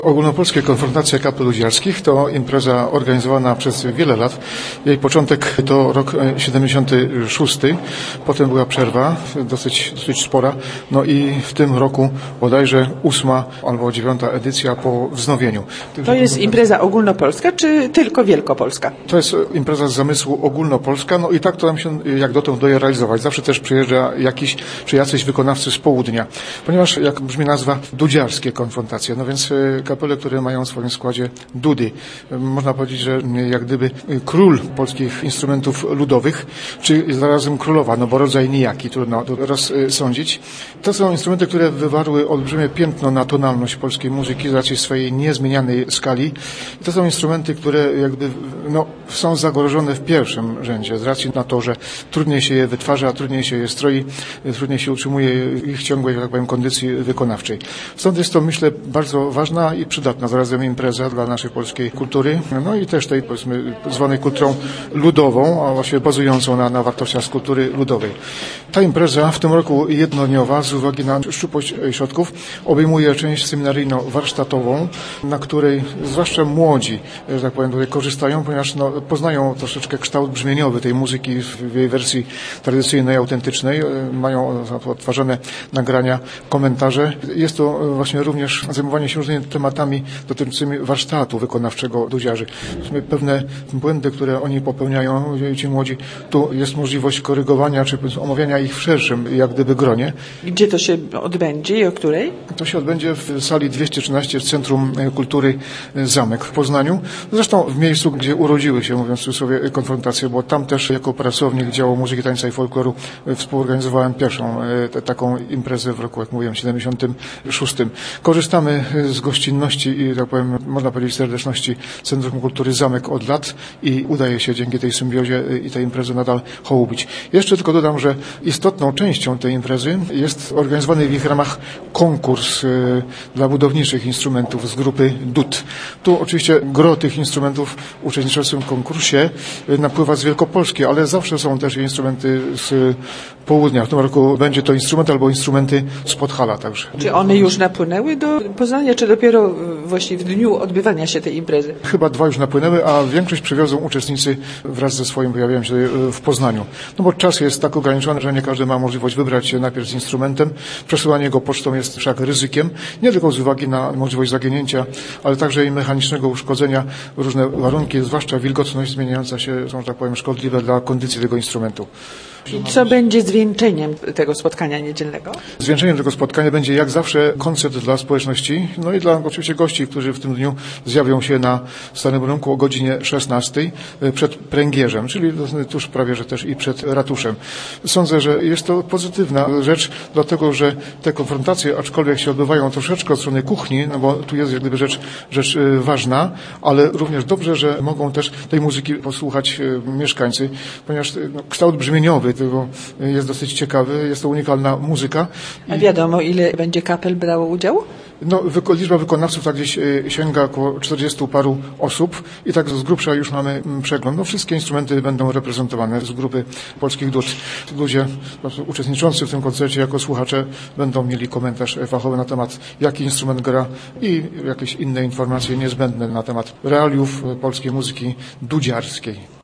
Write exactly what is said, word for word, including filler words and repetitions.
Ogólnopolskie konfrontacje kapel ludziarskich to impreza organizowana przez wiele lat. Jej początek to rok siedemdziesiąty szósty, potem była przerwa, dosyć, dosyć spora, no i w tym roku bodajże ósma albo dziewiąta edycja po wznowieniu. To jest impreza ogólnopolska, czy tylko wielkopolska? To jest impreza z zamysłu ogólnopolska, no i tak to nam się jak dotąd daje realizować. Zawsze też przyjeżdża jakiś, czy jacyś wykonawcy z południa, ponieważ jak brzmi nazwa, dudziarskie konfrontacje, no więc kapele, które mają w swoim składzie dudy. Można powiedzieć, że jak gdyby król polskich instrumentów ludowych, czy zarazem królowa, no bo rodzaj nijaki, trudno to rozsądzić. To są instrumenty, które wywarły olbrzymie piętno na tonalność polskiej muzyki z racji swojej niezmienianej skali. I to są instrumenty, które jakby no, są zagrożone w pierwszym rzędzie z racji na to, że trudniej się je wytwarza, trudniej się je stroi, trudniej się utrzymuje ich ciągłej, jak powiem, kondycji wykonawczej. Stąd jest to, myślę, bardzo ważna i przydatna zarazem impreza dla naszej polskiej kultury, no i też tej, powiedzmy, zwanej kulturą ludową, a właściwie bazującą na, na wartościach z kultury ludowej. Ta impreza w tym roku jednodniowa z uwagi na szczupłość środków obejmuje część seminaryjno-warsztatową, na której zwłaszcza młodzi, że tak powiem, tutaj korzystają, ponieważ no, poznają troszeczkę kształt brzmieniowy tej muzyki w jej wersji tradycyjnej, autentycznej. Mają odtwarzane nagrania, komentarze. Jest to właśnie również zajmowanie się różnymi tematami dotyczącymi warsztatu wykonawczego dudziarzy. Pewne błędy, które oni popełniają, ci młodzi, tu jest możliwość korygowania czy omawiania ich w szerszym, jak gdyby, gronie. Gdzie to się odbędzie i o której? To się odbędzie w sali dwieście trzynaście w Centrum Kultury Zamek w Poznaniu. Zresztą w miejscu, gdzie urodziły się, mówiąc w cudzysłowie, konfrontacje, bo tam też jako pracownik działu muzyki, tańca i folkloru współorganizowałem pierwszą te, taką imprezę w roku, jak mówiłem, siedemdziesiątym szóstym. Korzystamy z gościnności i, tak powiem, można powiedzieć, serdeczności Centrum Kultury Zamek od lat i udaje się dzięki tej symbiozie i tej imprezy nadal hołubić. Jeszcze tylko dodam, że istotną częścią tej imprezy jest organizowany w ich ramach konkurs dla budowniczych instrumentów z grupy D U T. Tu oczywiście gro tych instrumentów uczestniczących w konkursie napływa z Wielkopolski, ale zawsze są też instrumenty z południa. W tym roku będzie to instrument albo instrumenty z Podhala także. Czy one już napłynęły do Poznania, czy dopiero właściwie w dniu odbywania się tej imprezy? Chyba dwa już napłynęły, a większość przywiozą uczestnicy wraz ze swoim pojawieniem się w Poznaniu. No bo czas jest tak ograniczony, że nie każdy ma możliwość wybrać się najpierw z instrumentem. Przesyłanie go pocztą jest wszak ryzykiem, nie tylko z uwagi na możliwość zaginięcia, ale także i mechanicznego uszkodzenia. Różne warunki, zwłaszcza wilgotność zmieniająca się, są, że tak powiem, szkodliwe dla kondycji tego instrumentu. I co będzie zwieńczeniem tego spotkania niedzielnego? Zwieńczeniem tego spotkania będzie jak zawsze koncert dla społeczności, no i dla oczywiście gości, którzy w tym dniu zjawią się na Starym Rynku o godzinie szesnastej przed pręgierzem, czyli tuż prawie, że też i przed ratuszem. Sądzę, że jest to pozytywna rzecz, dlatego że te konfrontacje, aczkolwiek się odbywają troszeczkę od strony kuchni, no bo tu jest jak gdyby rzecz, rzecz ważna, ale również dobrze, że mogą też tej muzyki posłuchać mieszkańcy, ponieważ no, kształt brzmieniowy tego jest dosyć ciekawy, jest to unikalna muzyka. A wiadomo, ile będzie kapel brało udział? No, wyko- liczba wykonawców tak gdzieś y, sięga około czterdziestu paru osób i tak z grubsza już mamy m, przegląd. No, wszystkie instrumenty będą reprezentowane z grupy polskich D U T. Ludzie uczestniczący w tym koncercie jako słuchacze będą mieli komentarz fachowy na temat, jaki instrument gra i jakieś inne informacje niezbędne na temat realiów polskiej muzyki dudziarskiej.